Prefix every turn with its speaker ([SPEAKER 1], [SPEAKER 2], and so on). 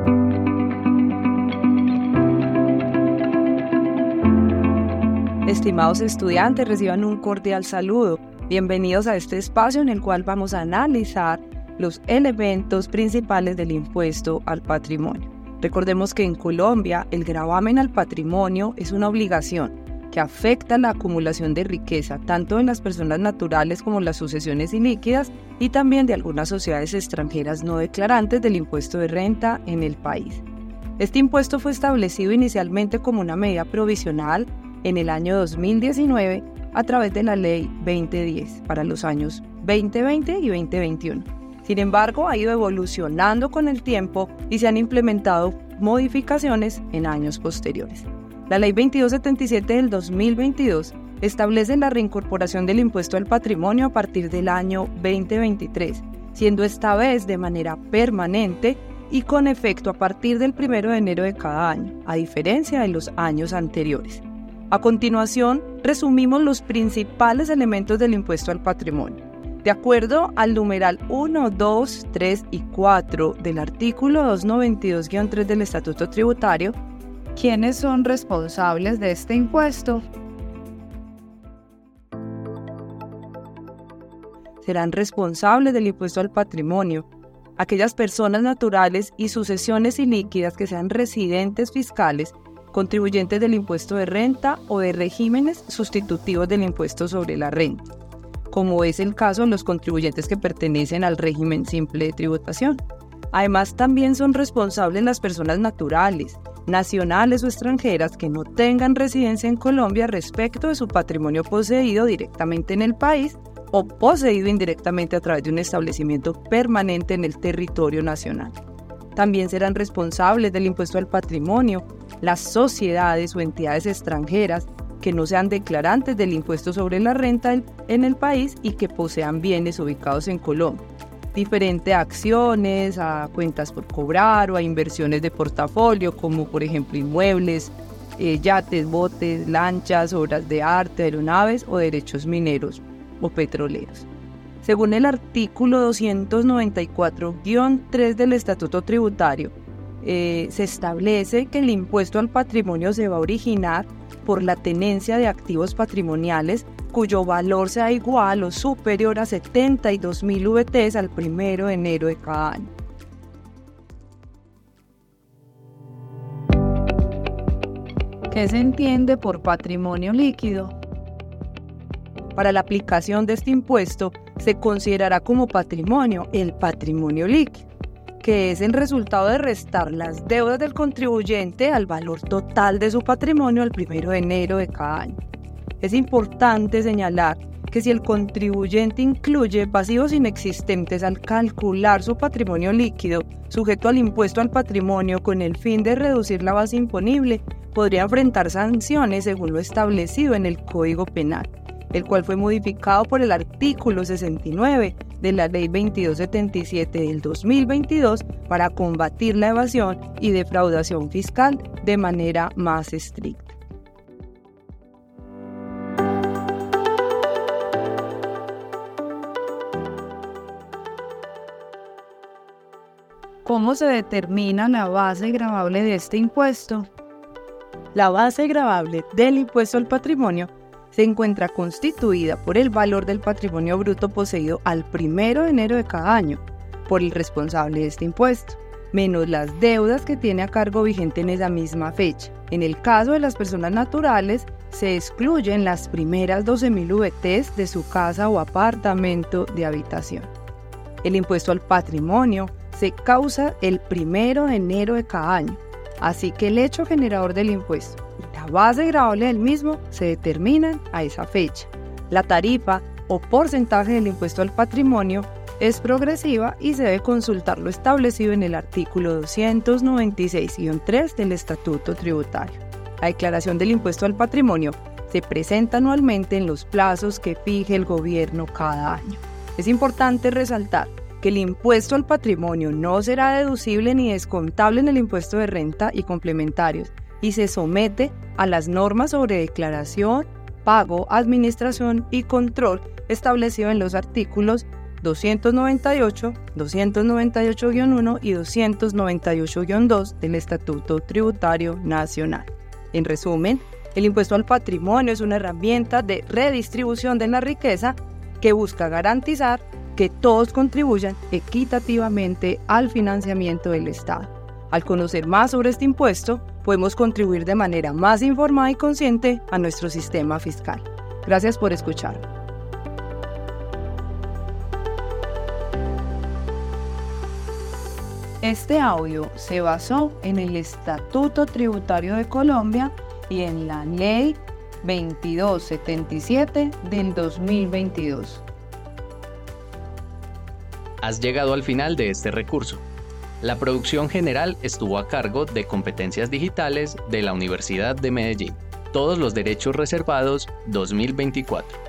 [SPEAKER 1] Estimados estudiantes, reciban un cordial saludo. Bienvenidos a este espacio en el cual vamos a analizar los elementos principales del impuesto al patrimonio. Recordemos que en Colombia el gravamen al patrimonio es una obligación que afecta la acumulación de riqueza tanto en las personas naturales como en las sucesiones ilíquidas y también de algunas sociedades extranjeras no declarantes del impuesto de renta en el país. Este impuesto fue establecido inicialmente como una medida provisional en el año 2019 a través de la Ley 2010 para los años 2020 y 2021. Sin embargo, ha ido evolucionando con el tiempo y se han implementado modificaciones en años posteriores. La Ley 2277 del 2022 establece la reincorporación del impuesto al patrimonio a partir del año 2023, siendo esta vez de manera permanente y con efecto a partir del 1 de enero de cada año, a diferencia de los años anteriores. A continuación, resumimos los principales elementos del impuesto al patrimonio. De acuerdo al numeral 1, 2, 3 y 4 del artículo 292-3 del Estatuto Tributario,
[SPEAKER 2] ¿quiénes son responsables de este impuesto?
[SPEAKER 1] Serán responsables del impuesto al patrimonio aquellas personas naturales y sucesiones ilíquidas que sean residentes fiscales, contribuyentes del impuesto de renta o de regímenes sustitutivos del impuesto sobre la renta, como es el caso de los contribuyentes que pertenecen al régimen simple de tributación. Además, también son responsables las personas naturales, nacionales o extranjeras que no tengan residencia en Colombia respecto de su patrimonio poseído directamente en el país o poseído indirectamente a través de un establecimiento permanente en el territorio nacional. También serán responsables del impuesto al patrimonio las sociedades o entidades extranjeras que no sean declarantes del impuesto sobre la renta en el país y que posean bienes ubicados en Colombia, diferente a acciones, a cuentas por cobrar o a inversiones de portafolio, como por ejemplo inmuebles, yates, botes, lanchas, obras de arte, aeronaves o derechos mineros o petroleros. Según el artículo 294-3 del Estatuto Tributario, se establece que el impuesto al patrimonio se va a originar por la tenencia de activos patrimoniales cuyo valor sea igual o superior a 72.000 VTs al 1 de enero de cada año.
[SPEAKER 2] ¿Qué se entiende por patrimonio líquido?
[SPEAKER 1] Para la aplicación de este impuesto se considerará como patrimonio el patrimonio líquido, que es el resultado de restar las deudas del contribuyente al valor total de su patrimonio al 1 de enero de cada año. Es importante señalar que si el contribuyente incluye pasivos inexistentes al calcular su patrimonio líquido sujeto al impuesto al patrimonio con el fin de reducir la base imponible, podría enfrentar sanciones según lo establecido en el Código Penal, el cual fue modificado por el artículo 69 de la Ley 2277 del 2022 para combatir la evasión y defraudación fiscal de manera más estricta.
[SPEAKER 2] ¿Cómo se determina la base gravable de este impuesto?
[SPEAKER 1] La base gravable del impuesto al patrimonio se encuentra constituida por el valor del patrimonio bruto poseído al 1 de enero de cada año por el responsable de este impuesto, menos las deudas que tiene a cargo vigente en esa misma fecha. En el caso de las personas naturales, se excluyen las primeras 12.000 VTs de su casa o apartamento de habitación. El impuesto al patrimonio se causa el 1 de enero de cada año, así que el hecho generador del impuesto y la base gravable del mismo se determinan a esa fecha. La tarifa o porcentaje del impuesto al patrimonio es progresiva y se debe consultar lo establecido en el artículo 296-3 del Estatuto Tributario. La declaración del impuesto al patrimonio se presenta anualmente en los plazos que fije el gobierno cada año. Es importante resaltar que el impuesto al patrimonio no será deducible ni descontable en el impuesto de renta y complementarios y se somete a las normas sobre declaración, pago, administración y control establecido en los artículos 298, 298-1 y 298-2 del Estatuto Tributario Nacional. En resumen, el impuesto al patrimonio es una herramienta de redistribución de la riqueza que busca garantizar que todos contribuyan equitativamente al financiamiento del Estado. Al conocer más sobre este impuesto, podemos contribuir de manera más informada y consciente a nuestro sistema fiscal. Gracias por escuchar.
[SPEAKER 2] Este audio se basó en el Estatuto Tributario de Colombia y en la Ley 2277 del 2022.
[SPEAKER 3] Has llegado al final de este recurso. La producción general estuvo a cargo de Competencias Digitales de la Universidad de Medellín. Todos los derechos reservados 2024.